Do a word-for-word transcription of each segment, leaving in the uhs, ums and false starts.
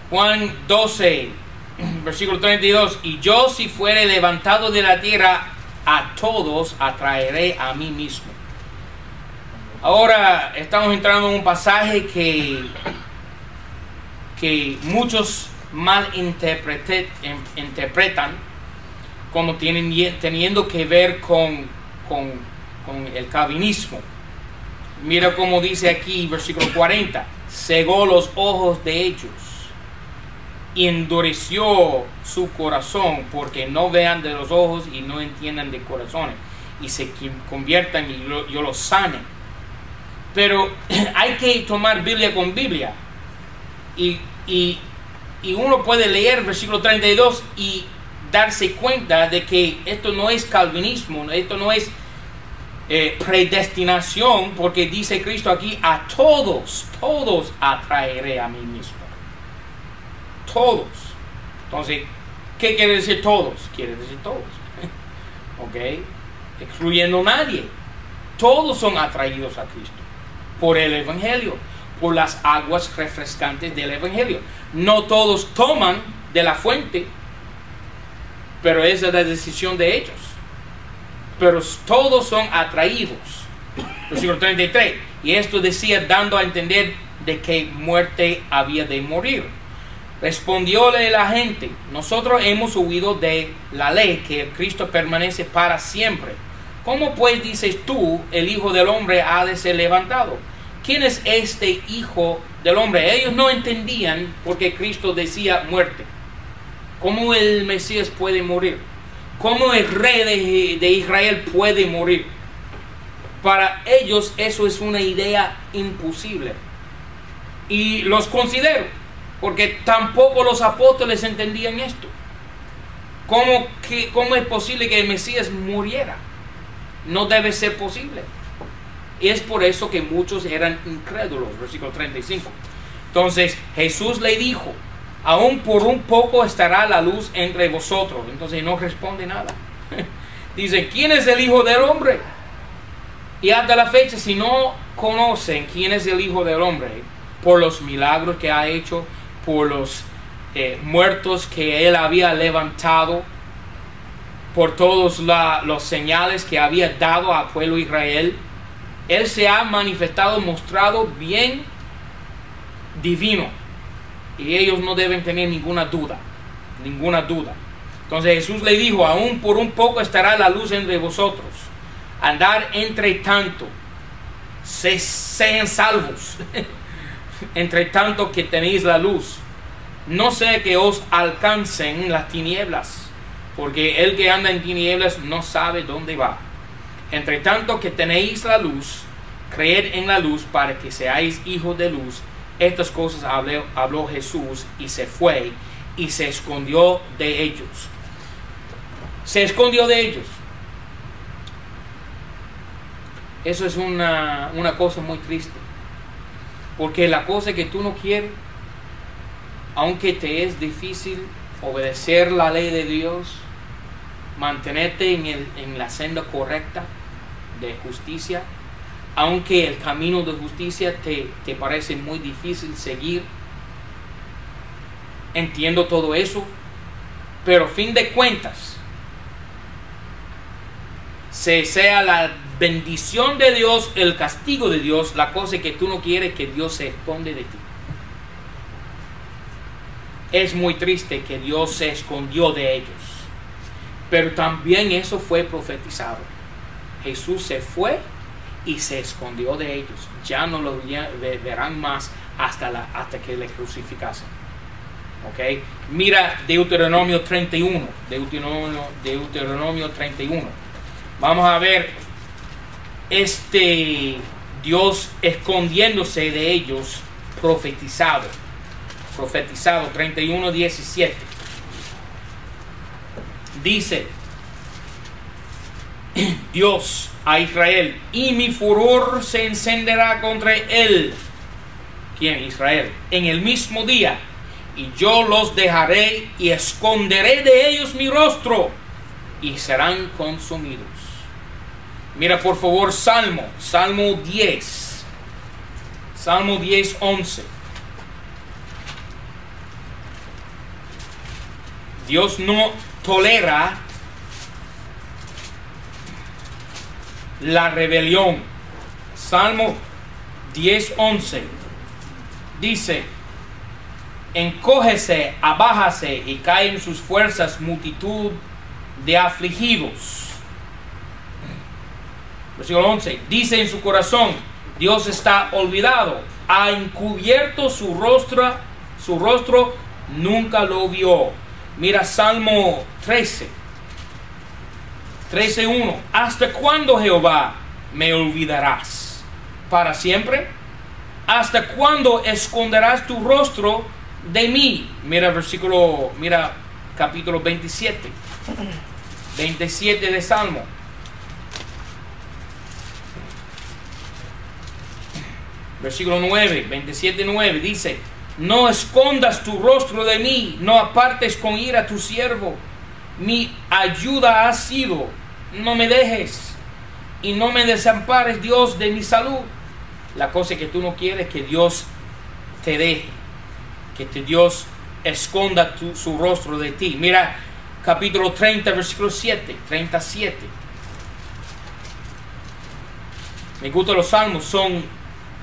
Juan doce, versículo treinta y dos. Y yo, si fuere levantado de la tierra, a todos atraeré a mí mismo. Ahora estamos entrando en un pasaje que, que muchos mal interpretan como tienen, teniendo que ver con, con, con el calvinismo. Mira cómo dice aquí, versículo cuarenta. Cegó los ojos de ellos y endureció su corazón, porque no vean de los ojos y no entiendan de corazones, y se conviertan y lo, yo los sane. Pero hay que tomar Biblia con Biblia, y, y, y uno puede leer versículo treinta y dos y darse cuenta de que esto no es calvinismo, esto no es eh, predestinación, porque dice Cristo aquí: a todos, todos atraeré a mí mismo. Todos. Entonces, ¿qué quiere decir todos? Quiere decir todos. ¿Ok? Excluyendo a nadie. Todos son atraídos a Cristo por el Evangelio, por las aguas refrescantes del Evangelio. No todos toman de la fuente, pero esa es la decisión de ellos. Pero todos son atraídos. Versículo treinta y tres. Y esto decía, dando a entender de qué muerte había de morir. Respondióle la gente: nosotros hemos oído de la ley que Cristo permanece para siempre. ¿Cómo pues dices tú, el Hijo del Hombre ha de ser levantado? ¿Quién es este Hijo del Hombre? Ellos no entendían porque Cristo decía muerte. ¿Cómo el Mesías puede morir? ¿Cómo el rey de, de Israel puede morir? Para ellos eso es una idea imposible. Y los considero, porque tampoco los apóstoles entendían esto. ¿Cómo, que, ¿Cómo es posible que el Mesías muriera? No debe ser posible. Y es por eso que muchos eran incrédulos. Versículo treinta y cinco. Entonces Jesús le dijo: aún por un poco estará la luz entre vosotros. Entonces no responde nada. Dice: ¿quién es el Hijo del Hombre? Y hasta la fecha, si no conocen quién es el Hijo del Hombre, por los milagros que ha hecho, por los eh, muertos que él había levantado, por todos la, los señales que había dado al pueblo de Israel, él se ha manifestado, mostrado bien divino, y ellos no deben tener ninguna duda, ninguna duda. Entonces Jesús le dijo: aún por un poco estará la luz entre vosotros. Andar entre tanto, se, sean salvos entre tanto que tenéis la luz. No sea que os alcancen las tinieblas, porque el que anda en tinieblas no sabe dónde va. Entre tanto que tenéis la luz, creed en la luz para que seáis hijos de luz. Estas cosas habló, habló Jesús, y se fue y se escondió de ellos. Se escondió de ellos. Eso es una, una cosa muy triste, porque la cosa que tú no quieres, aunque te es difícil obedecer la ley de Dios, mantenerte en, el, en la senda correcta de justicia, aunque el camino de justicia te, te parece muy difícil seguir, entiendo todo eso, pero a fin de cuentas, se sea la bendición de Dios, el castigo de Dios, la cosa que tú no quieres que Dios se esconde de ti. Es muy triste que Dios se escondió de ellos, pero también eso fue profetizado. Jesús se fue y se escondió de ellos. Ya no lo verán más hasta, la, hasta que le crucificasen. ¿Ok? Mira Deuteronomio treinta y uno. Deuteronomio, Deuteronomio treinta y uno. Vamos a ver este Dios escondiéndose de ellos, profetizado. Profetizado, treinta y uno, diecisiete. Dice Dios a Israel: y mi furor se encenderá contra él. ¿Quién? Israel. En el mismo día, y yo los dejaré y esconderé de ellos mi rostro, y serán consumidos. Mira por favor Salmo, Salmo diez, Salmo diez, once. Dios no tolera la rebelión. Salmo diez once dice: encógese, abájase y cae en sus fuerzas multitud de afligidos. Versículo once, dice en su corazón: Dios está olvidado, ha encubierto su rostro, su rostro nunca lo vio. Mira Salmo trece, trece uno, ¿hasta cuándo, Jehová, me olvidarás? ¿Para siempre? ¿Hasta cuándo esconderás tu rostro de mí? Mira versículo, mira capítulo veintisiete, veintisiete de Salmo. Versículo nueve, veintisiete nueve dice: no escondas tu rostro de mí, no apartes con ira a tu siervo. Mi ayuda has sido, no me dejes y no me desampares, Dios, de mi salud. La cosa que tú no quieres es que Dios te deje, que te Dios esconda tu, su rostro de ti. Mira capítulo treinta, versículo siete, treinta y siete. Me gustan los salmos, son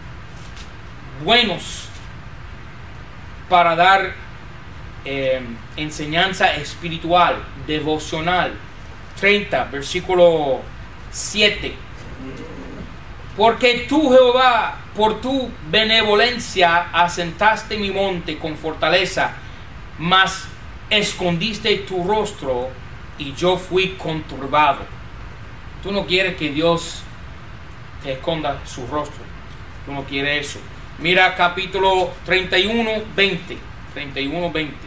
buenos para dar eh, enseñanza espiritual, devocional. Treinta, versículo siete. Porque tú, Jehová, por tu benevolencia asentaste mi monte con fortaleza, mas escondiste tu rostro y yo fui conturbado. Tú no quieres que Dios te esconda su rostro. Tú no quieres eso. Mira capítulo treinta y uno, veinte. treinta y uno, veinte.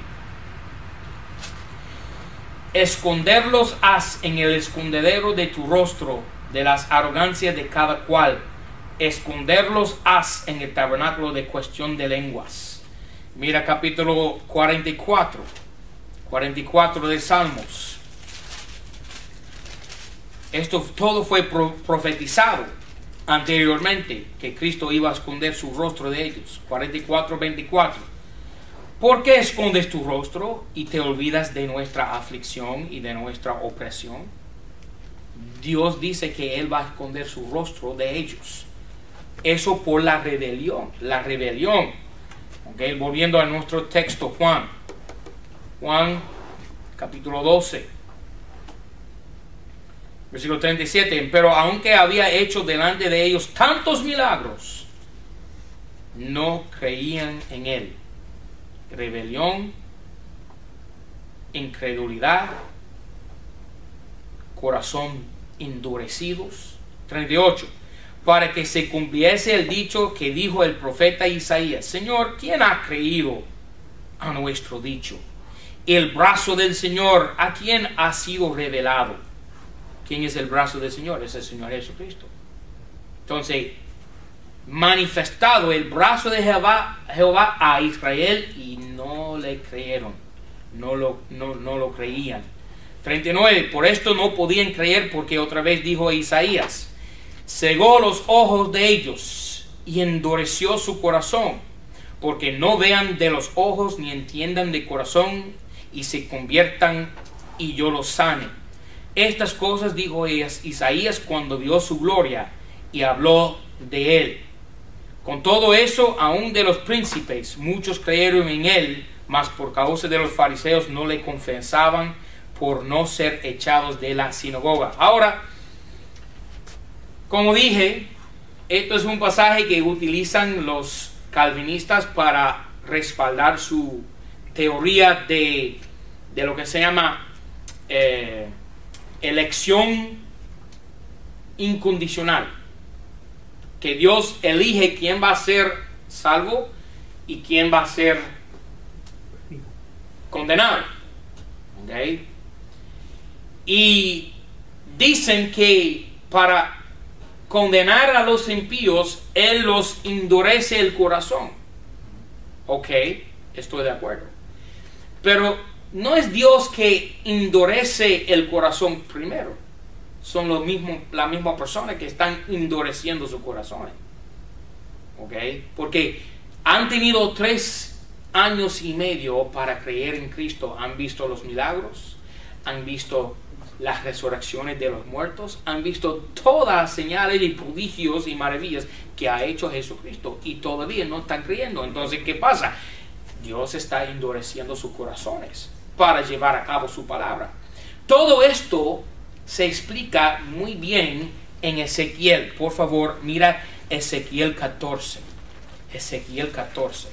Esconderlos has en el escondedero de tu rostro, de las arrogancias de cada cual. Esconderlos has en el tabernáculo de cuestión de lenguas. Mira capítulo cuarenta y cuatro. cuarenta y cuatro de Salmos. Esto todo fue pro profetizado anteriormente, que Cristo iba a esconder su rostro de ellos. cuarenta y cuatro, veinticuatro. ¿Por qué escondes tu rostro y te olvidas de nuestra aflicción y de nuestra opresión? Dios dice que Él va a esconder su rostro de ellos. Eso por la rebelión. La rebelión. Okay, volviendo a nuestro texto, Juan. Juan, capítulo doce. Versículo treinta y siete. Pero aunque había hecho delante de ellos tantos milagros, no creían en Él. Rebelión, incredulidad, corazón endurecidos. treinta y ocho. Para que se cumpliese el dicho que dijo el profeta Isaías: Señor, ¿quién ha creído a nuestro dicho? El brazo del Señor, ¿a quién ha sido revelado? ¿Quién es el brazo del Señor? Es el Señor Jesucristo. Entonces, manifestado el brazo de Jehová, Jehová a Israel, y no le creyeron, no lo, no, no lo creían. treinta y nueve. Por esto no podían creer, porque otra vez dijo Isaías: cegó los ojos de ellos y endureció su corazón, porque no vean de los ojos ni entiendan de corazón y se conviertan y yo los sane. Estas cosas dijo Isaías cuando vio su gloria y habló de él. Con todo eso, aún de los príncipes, muchos creyeron en él, mas por causa de los fariseos no le confesaban por no ser echados de la sinagoga. Ahora, como dije, esto es un pasaje que utilizan los calvinistas para respaldar su teoría de, de lo que se llama eh, elección incondicional, que Dios elige quién va a ser salvo y quién va a ser condenado. ¿Okay? Y dicen que para condenar a los impíos, Él los endurece el corazón. Ok, estoy de acuerdo. Pero no es Dios que endurece el corazón primero. Son los mismos, la misma persona que están endureciendo su corazón. Ok, porque han tenido tres años y medio para creer en Cristo han visto los milagros, han visto las resurrecciones de los muertos, han visto todas las señales y prodigios y maravillas que ha hecho Jesucristo y todavía no están creyendo. Entonces, ¿qué pasa? Dios está endureciendo sus corazones para llevar a cabo su palabra. Todo esto se explica muy bien en Ezequiel. Por favor, mira Ezequiel catorce. Ezequiel catorce.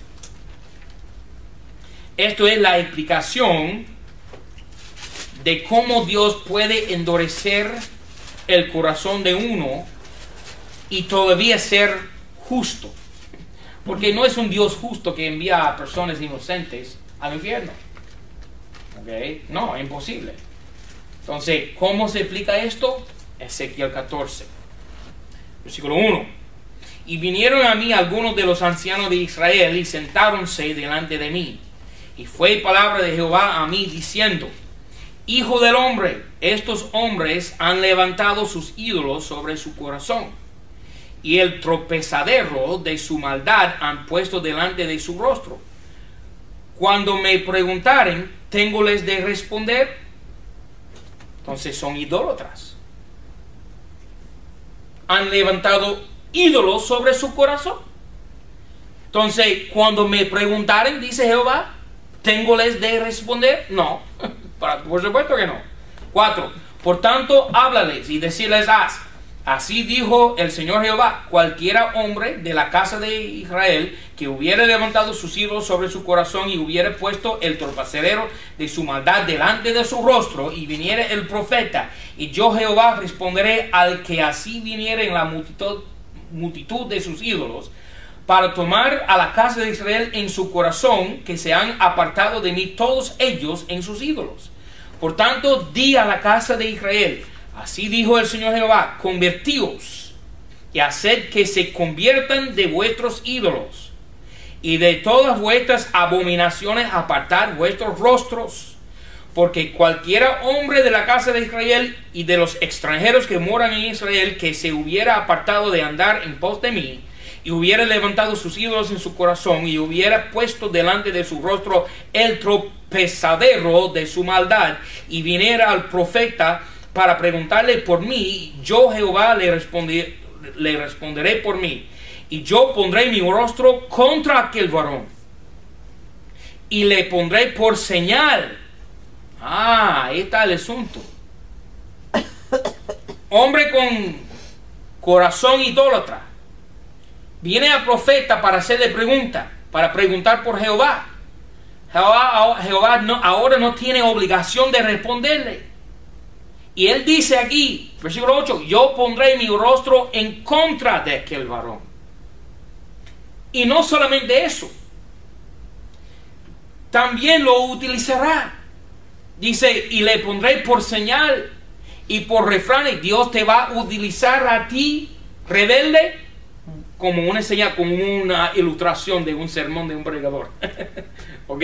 Esto es la explicación de cómo Dios puede endurecer el corazón de uno y todavía ser justo. Porque no es un Dios justo que envía a personas inocentes al infierno. ¿Ok? No, es imposible. Entonces, ¿cómo se explica esto? Ezequiel catorce, versículo uno. Y vinieron a mí algunos de los ancianos de Israel y sentáronse delante de mí. Y fue palabra de Jehová a mí diciendo: Hijo del hombre, estos hombres han levantado sus ídolos sobre su corazón, y el tropezadero de su maldad han puesto delante de su rostro. Cuando me preguntaren, ¿tengoles de responder? Entonces son idólatras. Han levantado ídolos sobre su corazón. Entonces, cuando me preguntaren, dice Jehová, ¿tengoles de responder? No, por supuesto que no. Cuatro. Por tanto, háblales y decirles, haz. Así dijo el Señor Jehová: cualquiera hombre de la casa de Israel que hubiera levantado sus ídolos sobre su corazón y hubiera puesto el tropezadero de su maldad delante de su rostro, y viniera el profeta, y yo Jehová responderé al que así viniera en la multitud, multitud de sus ídolos, para tomar a la casa de Israel en su corazón, que se han apartado de mí todos ellos en sus ídolos. Por tanto, di a la casa de Israel: así dijo el Señor Jehová, convertíos y haced que se conviertan de vuestros ídolos, y de todas vuestras abominaciones apartad vuestros rostros, porque cualquiera hombre de la casa de Israel y de los extranjeros que moran en Israel que se hubiera apartado de andar en pos de mí, y hubiera levantado sus ídolos en su corazón, y hubiera puesto delante de su rostro el tropezadero de su maldad, y viniera al profeta para preguntarle por mí, yo Jehová le, respondí, le responderé por mí, y yo pondré mi rostro contra aquel varón, y le pondré por señal. Ah, ahí está el asunto. Hombre con corazón idólatra viene al profeta para hacerle pregunta, para preguntar por Jehová. Jehová, Jehová no, ahora no tiene obligación de responderle. Y él dice aquí, versículo ocho, yo pondré mi rostro en contra de aquel varón. Y no solamente eso, también lo utilizará. Dice, y le pondré por señal y por refrán. Dios te va a utilizar a ti, rebelde, como una señal, como una ilustración de un sermón de un predicador. ¿Ok?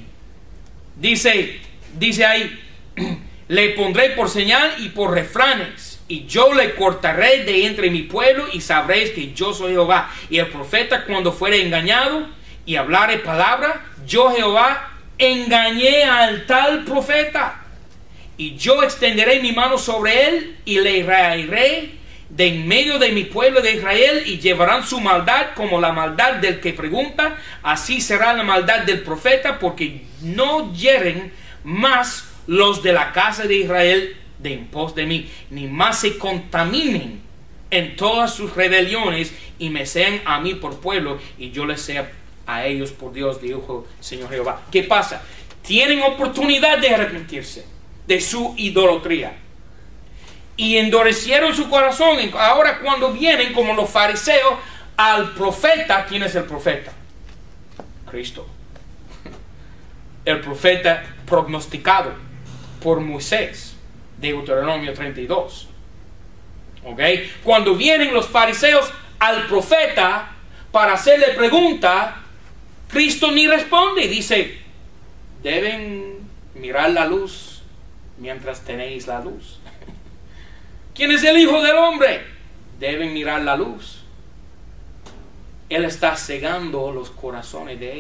Dice, dice ahí, le pondré por señal y por refranes, y yo le cortaré de entre mi pueblo, y sabréis que yo soy Jehová. Y el profeta, cuando fuere engañado y hablare palabra, yo Jehová engañé al tal profeta, y yo extenderé mi mano sobre él y le raeré de en medio de mi pueblo de Israel, y llevarán su maldad como la maldad del que pregunta, así será la maldad del profeta, porque no hieren más los de la casa de Israel de en pos de mí, ni más se contaminen en todas sus rebeliones, y me sean a mí por pueblo, y yo les sea a ellos por Dios, dijo Señor Jehová. ¿Qué pasa? Tienen oportunidad de arrepentirse de su idolatría, y endurecieron su corazón. Ahora, cuando vienen como los fariseos al profeta, ¿quién es el profeta? Cristo. El profeta prognosticado por Moisés, de Deuteronomio treinta y dos. ¿Ok? Cuando vienen los fariseos al profeta para hacerle pregunta, Cristo ni responde. Dice, deben mirar la luz mientras tenéis la luz. ¿Quién es el Hijo del Hombre? Deben mirar la luz. Él está cegando los corazones de ellos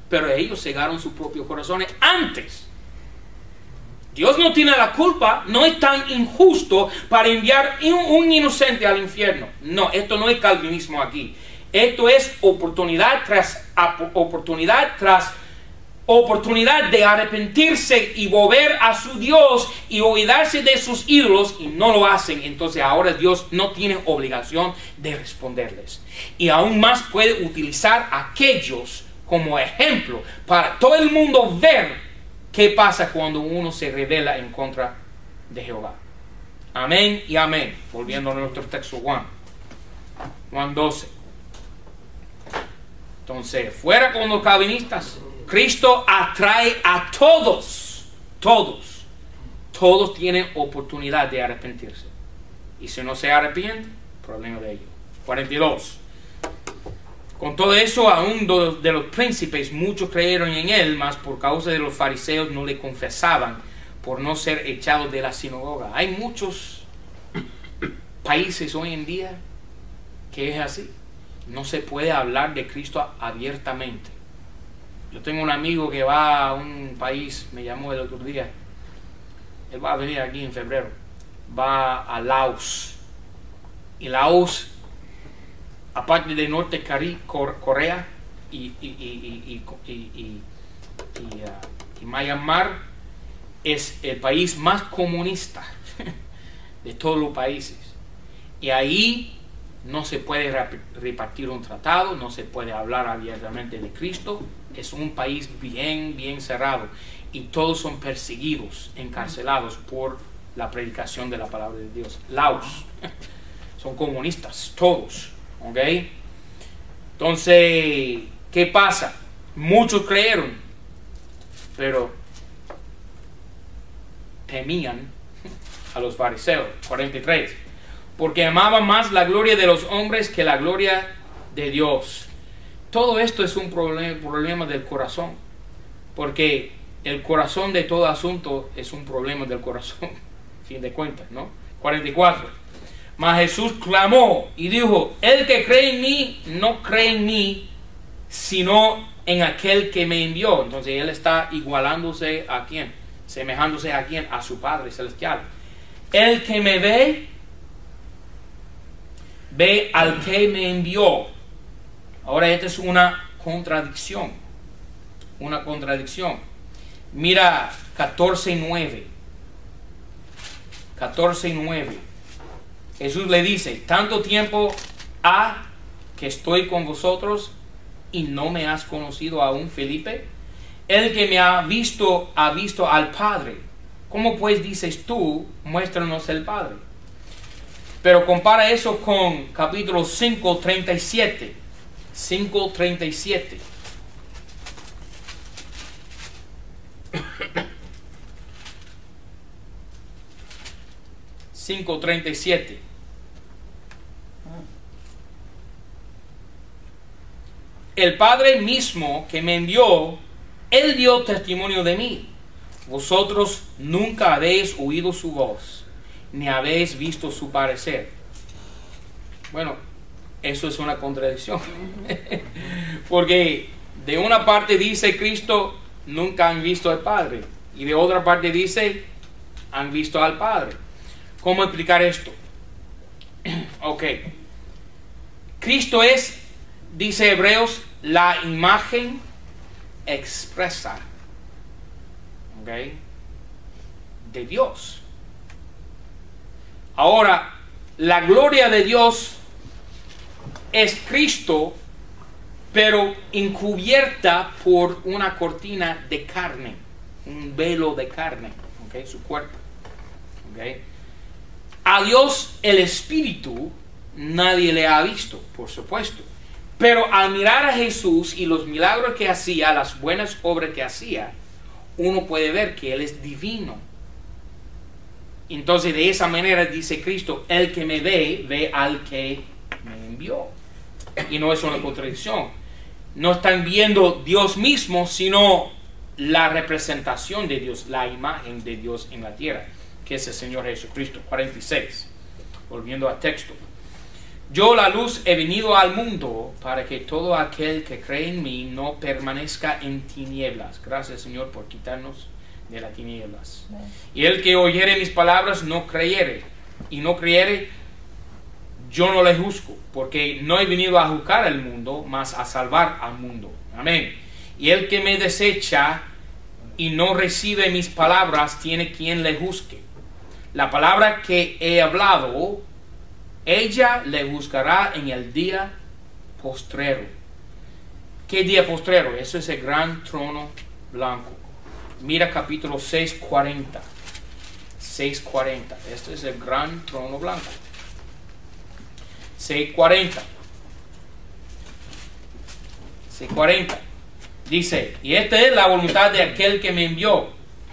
pero ellos cegaron sus propios corazones antes. Dios no tiene la culpa, no es tan injusto para enviar un inocente al infierno. No, esto no es calvinismo aquí. Esto es oportunidad tras oportunidad tras oportunidad de arrepentirse y volver a su Dios y olvidarse de sus ídolos, y no lo hacen. Entonces ahora Dios no tiene obligación de responderles. Y aún más puede utilizar a aquellos como ejemplo para todo el mundo ver qué pasa cuando uno se rebela en contra de Jehová. Amén y amén. Volviendo a nuestro texto, Juan. Juan doce. Entonces, fuera con los calvinistas. Cristo atrae a todos. Todos. Todos tienen oportunidad de arrepentirse. Y si no se arrepiente, problema de ellos. cuarenta y dos. Con todo eso, aún de los príncipes, muchos creyeron en él, mas por causa de los fariseos no le confesaban, por no ser echados de la sinagoga. Hay muchos países hoy en día que es así. No se puede hablar de Cristo abiertamente. Yo tengo un amigo que va a un país, me llamó el otro día, él va a venir aquí en febrero, va a Laos. Y Laos, aparte de Norte Corea y, y, y, y, y, y, y, uh, y Myanmar, es el país más comunista de todos los países. Y ahí no se puede repartir un tratado, no se puede hablar abiertamente de Cristo. Es un país bien, bien cerrado. Y todos son perseguidos, encarcelados por la predicación de la palabra de Dios. Laos. Son comunistas, todos. ¿Ok? Entonces, ¿qué pasa? Muchos creyeron, pero temían a los fariseos. cuarenta y tres. Porque amaban más la gloria de los hombres que la gloria de Dios. Todo esto es un problema, problema del corazón. Porque el corazón de todo asunto es un problema del corazón. Fin de cuentas, ¿no? cuarenta y cuatro. Mas Jesús clamó y dijo: el que cree en mí, no cree en mí, sino en aquel que me envió. Entonces él está igualándose a quién, semejándose a quién, a su Padre Celestial. El que me ve, ve al que me envió. Ahora esta es una contradicción. Una contradicción. Mira catorce nueve. catorce nueve. Jesús le dice: tanto tiempo ha que estoy con vosotros y no me has conocido aún, Felipe. El que me ha visto, ha visto al Padre. ¿Cómo pues dices tú, muéstranos el Padre? Pero compara eso con capítulo cinco, treinta y siete. cinco, treinta y siete. cinco, treinta y siete. El Padre mismo que me envió, Él dio testimonio de mí. Vosotros nunca habéis oído su voz, ni habéis visto su parecer. Bueno, eso es una contradicción. Porque de una parte dice Cristo, nunca han visto al Padre. Y de otra parte dice, han visto al Padre. ¿Cómo explicar esto? Ok. Cristo es, dice Hebreos, la imagen expresa, ¿okay?, de Dios. Ahora, la gloria de Dios es Cristo, pero encubierta por una cortina de carne, un velo de carne, ¿okay?, su cuerpo. ¿Okay? A Dios, el Espíritu, nadie le ha visto, por supuesto. Pero al mirar a Jesús y los milagros que hacía, las buenas obras que hacía, uno puede ver que Él es divino. Entonces de esa manera dice Cristo: el que me ve, ve al que me envió. Y no es una contradicción. No están viendo Dios mismo, sino la representación de Dios, la imagen de Dios en la tierra, que es el Señor Jesucristo. cuarenta y seis. Volviendo al texto. Yo, la luz, he venido al mundo para que todo aquel que cree en mí no permanezca en tinieblas. Gracias, Señor, por quitarnos de las tinieblas. Y el que oyere mis palabras no creyere, y no creyere, yo no le juzgo, porque no he venido a juzgar al mundo, mas a salvar al mundo. Amén. Y el que me desecha y no recibe mis palabras, tiene quien le juzgue. La palabra que he hablado, ella le juzgará en el día postrero. ¿Qué día postrero? Eso es el gran trono blanco. Mira capítulo seis cuarenta. seis cuarenta. Este es el gran trono blanco. seis cuarenta. seis cuarenta. Dice, y esta es la voluntad de aquel que me envió,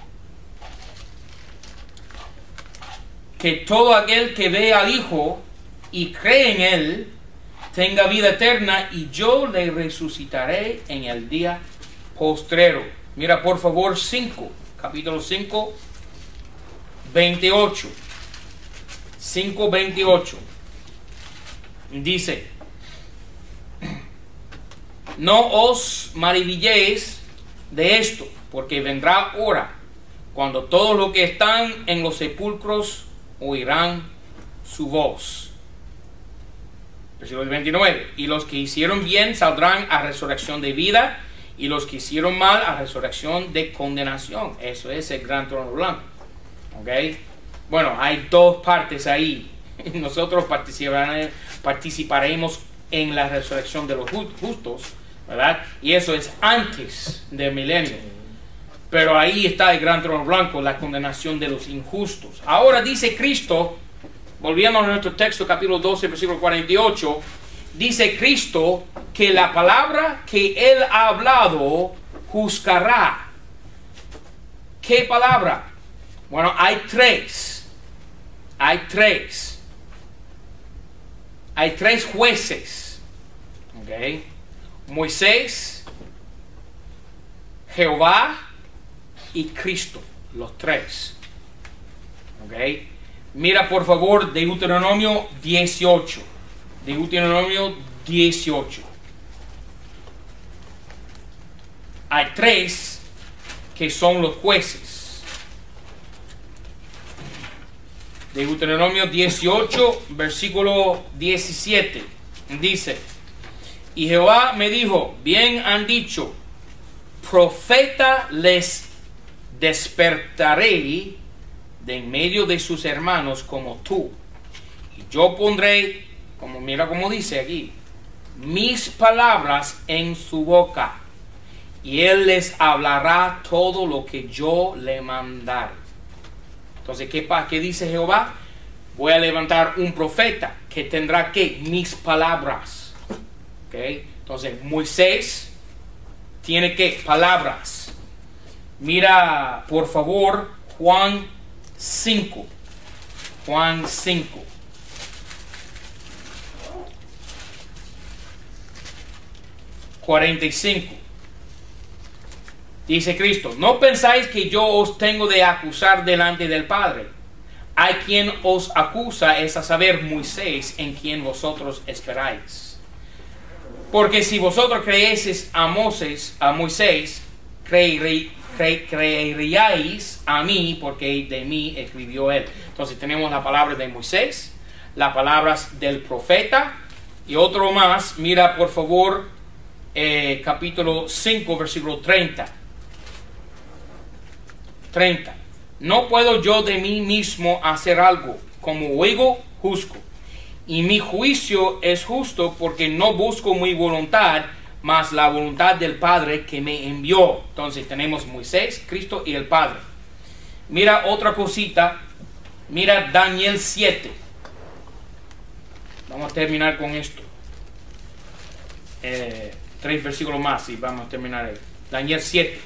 que todo aquel que ve al Hijo y cree en Él, tenga vida eterna, y yo le resucitaré en el día postrero. Mira por favor cinco, capítulo cinco, veintiocho. cinco, veintiocho. Dice, no os maravilléis de esto, porque vendrá hora cuando todos los que están en los sepulcros oirán su voz. Versículo veintinueve. Y los que hicieron bien saldrán a resurrección de vida, y los que hicieron mal a resurrección de condenación. Eso es el gran trono blanco. ¿Ok? Bueno, hay dos partes ahí. Nosotros participaremos, participaremos en la resurrección de los justos, ¿verdad? Y eso es antes del milenio. Pero ahí está el gran trono blanco, la condenación de los injustos. Ahora dice Cristo, volviendo a nuestro texto, capítulo doce, versículo cuarenta y ocho, dice Cristo que la palabra que Él ha hablado juzgará. ¿Qué palabra? Bueno, hay tres. Hay tres. Hay tres jueces. ¿Ok? Moisés, Jehová y Cristo. Los tres. ¿Ok? Mira por favor Deuteronomio dieciocho. Deuteronomio dieciocho. Hay tres que son los jueces. Deuteronomio dieciocho, versículo diecisiete. Dice, y Jehová me dijo, bien han dicho, profeta les despertaré de en medio de sus hermanos como tú. Y yo pondré, como mira como dice aquí, mis palabras en su boca, y él les hablará todo lo que yo le mandare. Entonces, ¿qué, qué dice Jehová? Voy a levantar un profeta que tendrá que mis palabras. ¿Okay? Entonces, Moisés tiene que palabras. Mira, por favor, Juan cinco. Juan cinco. cuarenta y cinco. Dice Cristo, no pensáis que yo os tengo de acusar delante del Padre. Hay quien os acusa, es a saber, Moisés, en quien vosotros esperáis. Porque si vosotros creéis a Moisés, a Moisés, creerí, cre, creeríais a mí, porque de mí escribió él. Entonces tenemos la palabra de Moisés, las palabras del profeta y otro más. Mira por favor eh, capítulo cinco, versículo treinta. treinta. No puedo yo de mí mismo hacer algo, como oigo, juzgo. Y mi juicio es justo, porque no busco mi voluntad, mas la voluntad del Padre que me envió. Entonces tenemos Moisés, Cristo y el Padre. Mira otra cosita. Mira Daniel siete. Vamos a terminar con esto. Eh, tres versículos más y vamos a terminar ahí. Daniel siete.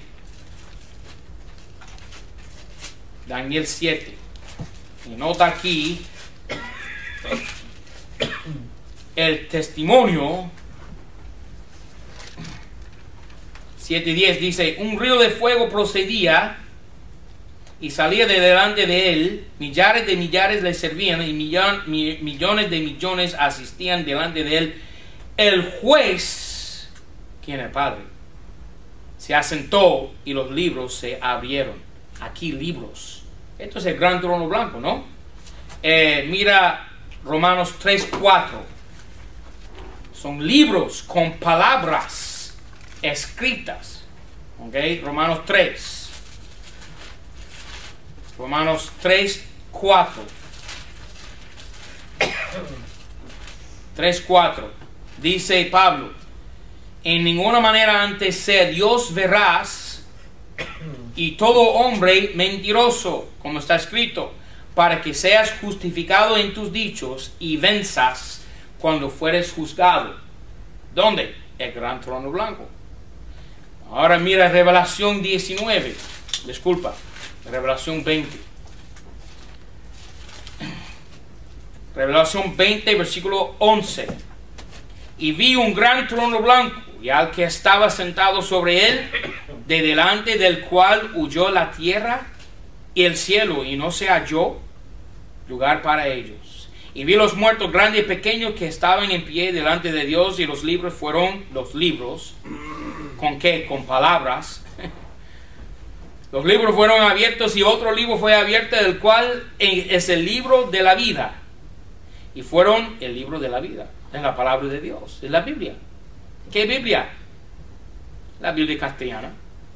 Daniel siete. Y nota aquí el testimonio. siete diez dice, un río de fuego procedía y salía de delante de él, millares de millares le servían y millon, mi, millones de millones asistían delante de él. El juez, quien es el Padre, se asentó y los libros se abrieron. Aquí libros. Esto es el gran trono blanco, ¿no? Eh, mira Romanos tres, cuatro. Son libros con palabras escritas. ¿Ok? Romanos tres. Romanos tres, cuatro. tres, cuatro. Dice Pablo: en ninguna manera antes sea Dios veraz y todo hombre mentiroso, como está escrito, para que seas justificado en tus dichos y venzas cuando fueres juzgado. ¿Dónde? El gran trono blanco. Ahora mira Revelación diecinueve. Disculpa, Revelación veinte. Revelación veinte, versículo once. Y vi un gran trono blanco, y al que estaba sentado sobre él, de delante del cual huyó la tierra y el cielo, y no se halló lugar para ellos. Y vi los muertos grandes y pequeños que estaban en pie delante de Dios, y los libros fueron, los libros, ¿con qué? Con palabras. Los libros fueron abiertos, y otro libro fue abierto, el cual es el libro de la vida. Y fueron el libro de la vida. Es la palabra de Dios, es la Biblia. ¿Qué Biblia? La Biblia castellana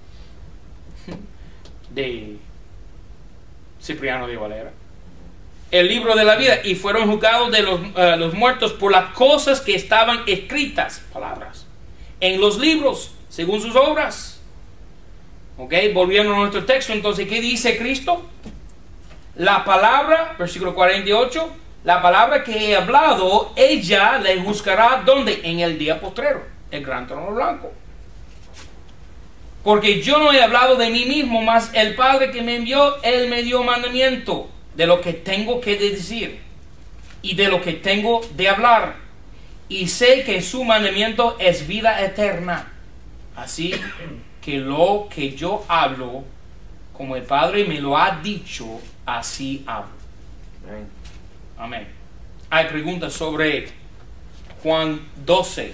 de Cipriano de Valera. El libro de la vida. Y fueron juzgados de los, uh, los muertos por las cosas que estaban escritas, palabras, en los libros, según sus obras. Ok, volviendo a nuestro texto, entonces, ¿qué dice Cristo? La palabra, versículo cuarenta y ocho, la palabra que he hablado, ella le juzgará, ¿dónde? En el día postrero, el gran trono blanco. Porque yo no he hablado de mí mismo, mas el Padre que me envió, Él me dio mandamiento de lo que tengo que decir y de lo que tengo de hablar. Y sé que su mandamiento es vida eterna. Así que lo que yo hablo, como el Padre me lo ha dicho, así hablo. Amén. Amén. Hay preguntas sobre Juan doce.